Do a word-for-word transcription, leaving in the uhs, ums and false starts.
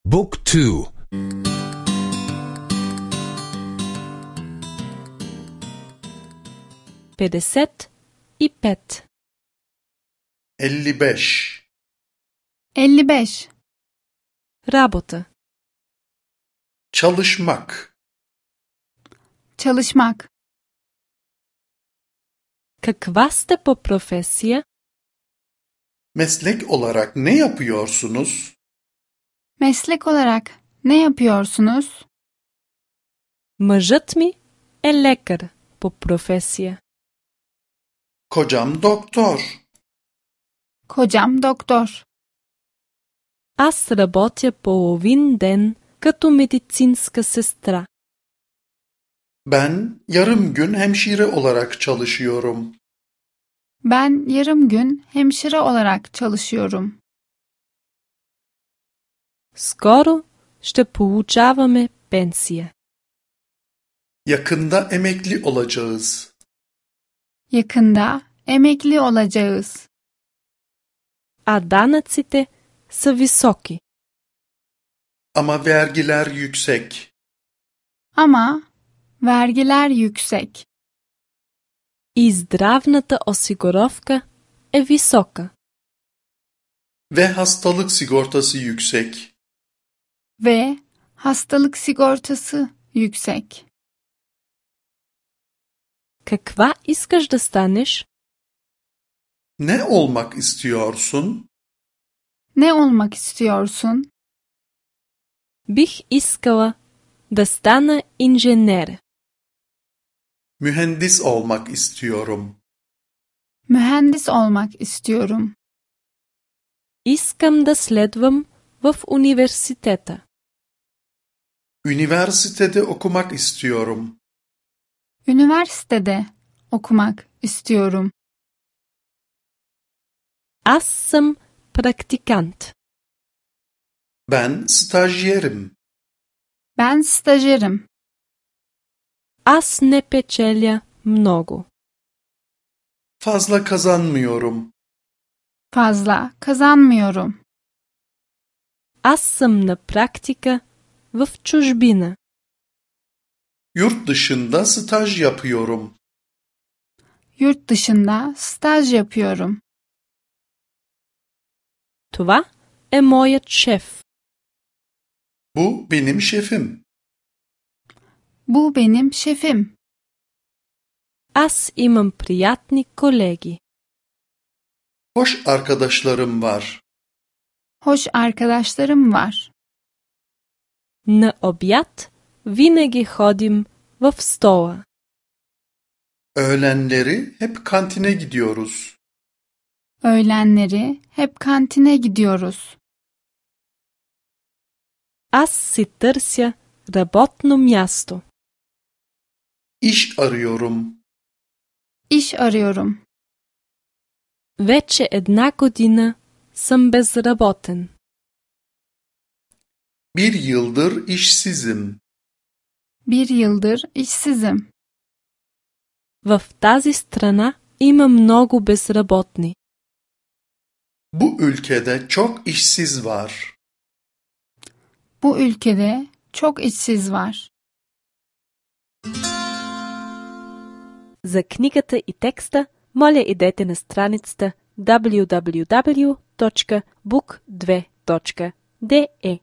Book two. петдесет и пет. elli beş. elli beş. Работа. Çalışmak. Çalışmak. Каква сте по професия? Meslek olarak ne yapıyorsunuz? Meslek olarak ne yapıyorsunuz? Мъжът ми е лекар по професия. Kocam doktor. Kocam doktor. Аз работя половин ден като медицинска сестра. Ben yarım gün hemşire olarak çalışıyorum. Ben yarım gün hemşire olarak çalışıyorum. Скоро ще получаваме пенсия. Yakında emekli olacağız. Yakında emekli olacağız. А данъците са високи. Ama vergiler yüksek. Ama vergiler yüksek. И здравната осигуровка е висока. Ve hastalık sigortası yüksek. Ve hastalık sigortası yüksek. Каква искаш да станеш? Ne olmak istiyorsun? Ne olmak istiyorsun? Бих искала да стана инженер. Mühendis olmak istiyorum. Mühendis olmak istiyorum. Искам да следвам в университета. Üniversitede okumak istiyorum. Üniversitede okumak istiyorum. Аз съм практикант. Ben stajyerim. Ben stajyerim. Аз не печеля много. Fazla kazanmıyorum. Fazla kazanmıyorum. Аз съм на практика в чужбина. Yurt dışında staj yapıyorum. Yurt dışında staj yapıyorum. Това е моят шеф. Bu benim şefim. Bu benim şefim. Аз имам приятни колеги. Hoş arkadaşlarım var. Hoş arkadaşlarım var. На обяд винаги ходим в стола. Öğlenleri hep kantine gidiyoruz. Öğlenleri hep kantine gidiyoruz. Аз си търся работно място. İş arıyorum. İş arıyorum. Вече една година съм безработен. Bir yıldır işsizim. Bir yıldır işsizim. В тази страна има много безработни. Bu ülkede çok işsiz var. Bu ülkede çok işsiz var. За книгата и текста, моля идете на страницата дабълю дабълю дабълю точка бук две точка де